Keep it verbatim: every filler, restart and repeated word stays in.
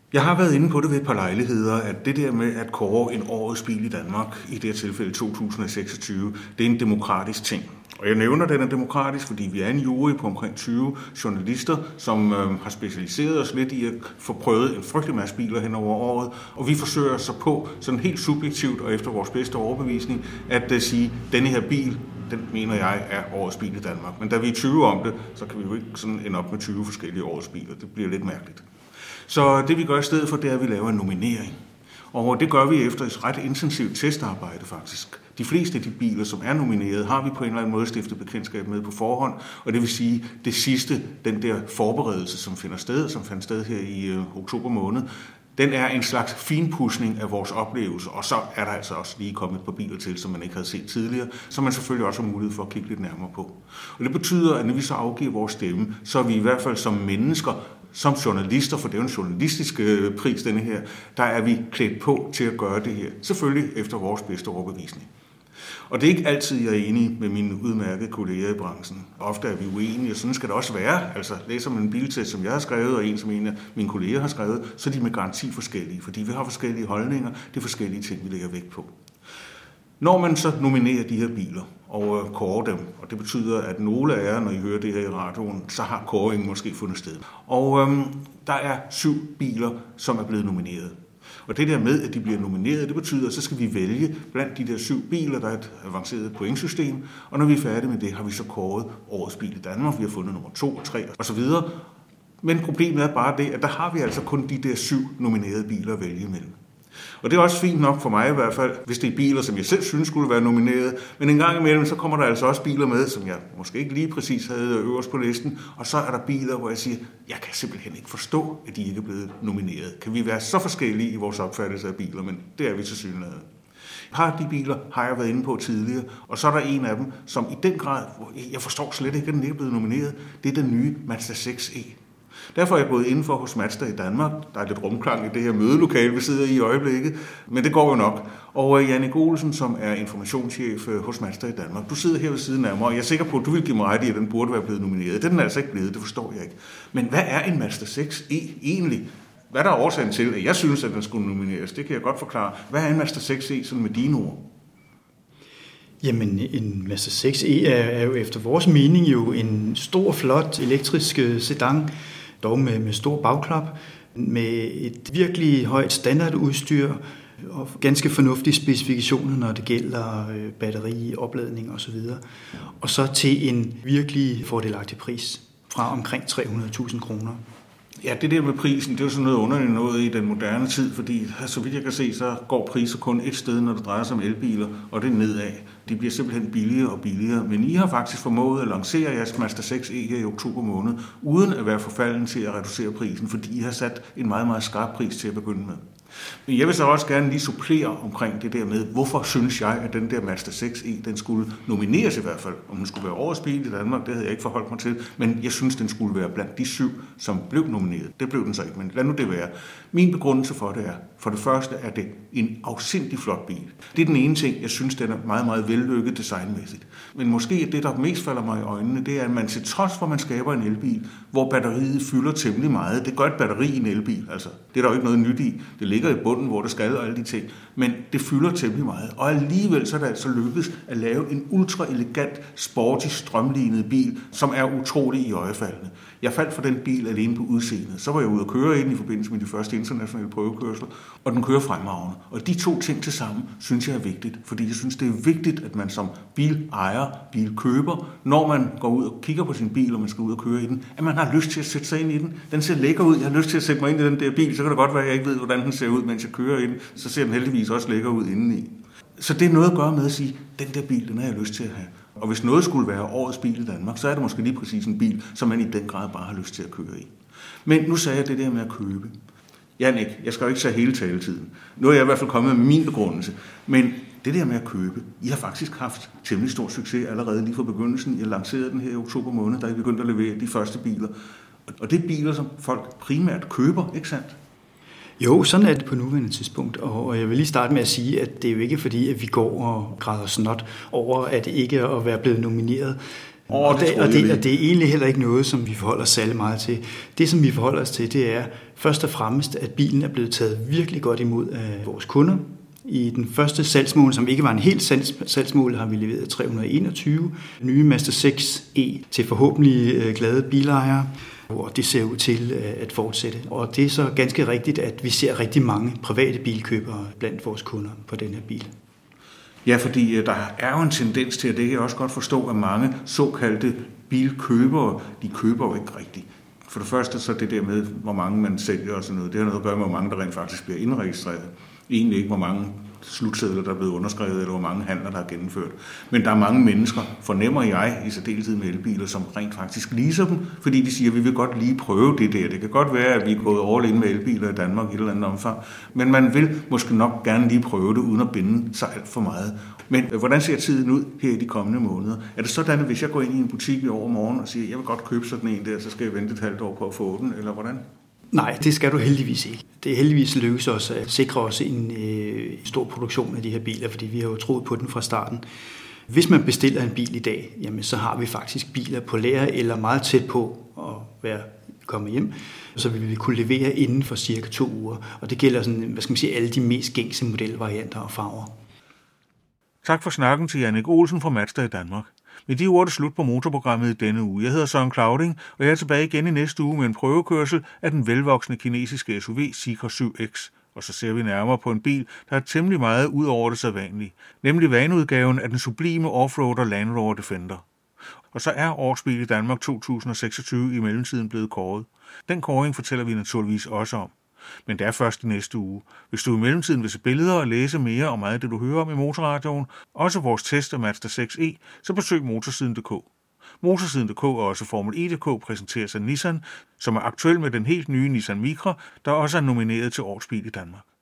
Jeg har været inde på det ved et par lejligheder, at det der med at kåre en årets bil i Danmark, i det her tilfælde to tusind og seksogtyve, det er en demokratisk ting. Og jeg nævner, at den er demokratisk, fordi vi er en jury på omkring tyve journalister, som øh, har specialiseret os lidt i at få prøvet en frygtelig masse biler hen over året. Og vi forsøger så på, sådan helt subjektivt og efter vores bedste overbevisning, at uh, sige, at denne her bil, den mener jeg er årets bil i Danmark. Men da vi er tyve om det, så kan vi jo ikke sådan ende op med tyve forskellige årets biler. Det bliver lidt mærkeligt. Så det vi gør i stedet for, det er, at vi laver en nominering. Og det gør vi efter et ret intensivt testarbejde faktisk. De fleste af de biler, som er nomineret, har vi på en eller anden måde stiftet bekendtskab med på forhånd. Og det vil sige, det sidste, den der forberedelse, som finder sted, som fandt sted her i øh, oktober måned, den er en slags finpudsning af vores oplevelse, og så er der altså også lige kommet et par biler til, som man ikke havde set tidligere, som man selvfølgelig også har mulighed for at kigge lidt nærmere på. Og det betyder, at når vi så afgiver vores stemme, så er vi i hvert fald som mennesker, som journalister, for det er jo en journalistisk pris, denne her, der er vi klædt på til at gøre det her. Selvfølgelig efter vores bedste overbevisning. Og det er ikke altid, jeg er enig med mine udmærkede kolleger i branchen. Ofte er vi uenige, og sådan skal det også være. Altså læser man en biltest, som jeg har skrevet, og en, som en af mine kolleger har skrevet, så er de med garanti forskellige, fordi vi har forskellige holdninger, det er forskellige ting, vi lægger vægt på. Når man så nominerer de her biler og kårer dem, og det betyder, at nogle af jer, når I hører det her i radioen, så har kåringen måske fundet sted. Og øhm, der er syv biler, som er blevet nomineret. Og det der med, at de bliver nomineret, det betyder, at så skal vi vælge blandt de der syv biler, der er et avanceret pointsystem. Og når vi er færdige med det, har vi så kåret årets bil i Danmark. Vi har fundet nummer to og tre og så videre. Men problemet er bare det, at der har vi altså kun de der syv nominerede biler at vælge imellem. Og det er også fint nok for mig i hvert fald, hvis det er biler, som jeg selv synes skulle være nomineret. Men en gang imellem, så kommer der altså også biler med, som jeg måske ikke lige præcis havde øverst på listen. Og så er der biler, hvor jeg siger, jeg kan simpelthen ikke forstå, at de ikke er blevet nomineret. Kan vi være så forskellige i vores opfattelse af biler, men det er vi til synligheden. Et par af de biler har jeg været inde på tidligere, og så er der en af dem, som i den grad, jeg forstår slet ikke, at den ikke er blevet nomineret. Det er den nye Mazda seks E. Derfor er jeg gået indenfor hos Mazda i Danmark. Der er lidt rumklang i det her mødelokale, vi sidder i i øjeblikket, men det går jo nok. Og Jannik Olsen, som er informationschef hos Mazda i Danmark, du sidder her ved siden af mig, og jeg er sikker på, at du vil give mig ret i, at den burde være blevet nomineret. Det er den altså ikke blevet, det forstår jeg ikke. Men hvad er en Mazda seks E egentlig? Hvad der er årsagen til, at jeg synes, at den skulle nomineres? Det kan jeg godt forklare. Hvad er en Mazda seks E sådan med dine ord? Jamen, en Mazda seks E er jo efter vores mening jo en stor, flot elektrisk sedan, dog med, med stor bagklap, med et virkelig højt standardudstyr og ganske fornuftige specifikationer, når det gælder batteri, opladning osv. Og så til en virkelig fordelagtig pris fra omkring tre hundrede tusind kroner. Ja, det der med prisen, det er jo sådan noget underligt noget i den moderne tid, fordi så vidt jeg kan se, så går priser kun et sted, når det drejer sig om elbiler, og det er nedad. De bliver simpelthen billigere og billigere, men I har faktisk formået at lancere jeres Mazda seks E her i oktober måned, uden at være forfalden til at reducere prisen, fordi I har sat en meget, meget skarp pris til at begynde med. Men jeg vil så også gerne lige supplere omkring det der med, hvorfor synes jeg, at den der Mazda seks E, den skulle nomineres i hvert fald. Om den skulle være årets bil i Danmark, det havde jeg ikke forholdt mig til, men jeg synes, den skulle være blandt de syv, som blev nomineret. Det blev den så ikke, men lad nu det være. Min begrundelse for det er, for det første er det en afsindig flot bil. Det er den ene ting, jeg synes, den er meget, meget vellykket designmæssigt. Men måske det, der mest falder mig i øjnene, det er, at man til trods for, at man skaber en elbil, hvor batteriet fylder temmelig meget. Det gør et batteri i en elbil, altså. Det er der jo ikke noget nyt i. Det ligger i bunden, hvor det skal og alle de ting. Men det fylder temmelig meget. Og alligevel så er det altså lykkedes at lave en ultra elegant, sporty, strømlignet bil, som er utrolig iøjefaldende. Jeg faldt for den bil alene på udseendet. Så var jeg ude at køre i den i forbindelse med de første internationale prøvekørsler, og den kører fremragende. Og de to ting til sammen, synes jeg er vigtigt, fordi jeg synes, det er vigtigt, at man som bilejer, bilkøber, når man går ud og kigger på sin bil, og man skal ud og køre i den, at man har lyst til at sætte sig ind i den. Den ser lækker ud. Jeg har lyst til at sætte mig ind i den der bil, så kan det godt være, at jeg ikke ved, hvordan den ser ud, mens jeg kører i den. Så ser den heldigvis også lækker ud indeni. Så det er noget at gøre med at sige, den der bil, den har jeg lyst til at have. Og hvis noget skulle være årets bil i Danmark, så er det måske lige præcis en bil, som man i den grad bare har lyst til at køre i. Men nu sagde jeg det der med at købe. Jannik, jeg skal jo ikke sige hele taletiden. Nu er jeg i hvert fald kommet med min begrundelse. Men det der med at købe, I har faktisk haft temmelig stor succes allerede lige fra begyndelsen. Jeg lancerede den her i oktober måned, da I begyndte at levere de første biler. Og det er biler, som folk primært køber, ikke sandt? Jo, sådan er det på nuværende tidspunkt, og jeg vil lige starte med at sige, at det er jo ikke fordi, at vi går og græder snot over, at ikke at være blevet nomineret. Og, og, det, og, det, og det er egentlig heller ikke noget, som vi forholder os særlig meget til. Det, som vi forholder os til, det er først og fremmest, at bilen er blevet taget virkelig godt imod af vores kunder. I den første salgsmål, som ikke var en helt salgsmål, har vi leveret tre hundrede og enogtyve nye Mazda seks E til forhåbentlig glade bilejere. Og det ser ud til at fortsætte. Og det er så ganske rigtigt, at vi ser rigtig mange private bilkøbere blandt vores kunder på den her bil. Ja, fordi der er jo en tendens til, at det kan jeg også godt forstå, at mange såkaldte bilkøbere, de køber jo ikke rigtigt. For det første så det der med, hvor mange man sælger og sådan noget, det har noget at gøre med, hvor mange der rent faktisk bliver indregistreret. Egentlig ikke, hvor mange slutsedler, der er blevet underskrevet, eller hvor mange handler, der er gennemført. Men der er mange mennesker, fornemmer jeg, i særdeleshed med elbiler, som rent faktisk leaser dem, fordi de siger, at vi vil godt lige prøve det der. Det kan godt være, at vi er gået all in med elbiler i Danmark i et eller andet omfang, men man vil måske nok gerne lige prøve det, uden at binde sig alt for meget. Men hvordan ser tiden ud her i de kommende måneder? Er det sådan, at hvis jeg går ind i en butik i overmorgen og siger, at jeg vil godt købe sådan en der, så skal jeg vente et halvt år på at få den, eller hvordan? Nej, det skal du heldigvis ikke. Det er heldigvis lykkes os at sikre os en øh, stor produktion af de her biler, fordi vi har jo troet på den fra starten. Hvis man bestiller en bil i dag, jamen, så har vi faktisk biler på lager eller meget tæt på at være kommet hjem, så vi vil kunne levere inden for cirka to uger. Og det gælder sådan, hvad skal man sige, alle de mest gængse modelvarianter og farver. Tak for snakken til Jannik Olsen fra Mazda i Danmark. Med de ord er det slut på motorprogrammet i denne uge. Jeg hedder Søren Clauding, og jeg er tilbage igen i næste uge med en prøvekørsel af den velvoksne kinesiske S U V Zeekr syv X. Og så ser vi nærmere på en bil, der er temmelig meget ud over det sædvanlige, nemlig vaneudgaven af den sublime offroader Land Rover Defender. Og så er årsbil i Danmark to tusind og seksogtyve i mellemtiden blevet kåret. Den kåring fortæller vi naturligvis også om. Men det er først i næste uge. Hvis du i mellemtiden vil se billeder og læse mere om meget af det, du hører om i Motorradioen, også vores test af Mazda seks E, så besøg motorsiden punktum d k. Motorsiden punktum d k og også Formel E punktum d k præsenteres af Nissan, som er aktuel med den helt nye Nissan Micra, der også er nomineret til årsbil i Danmark.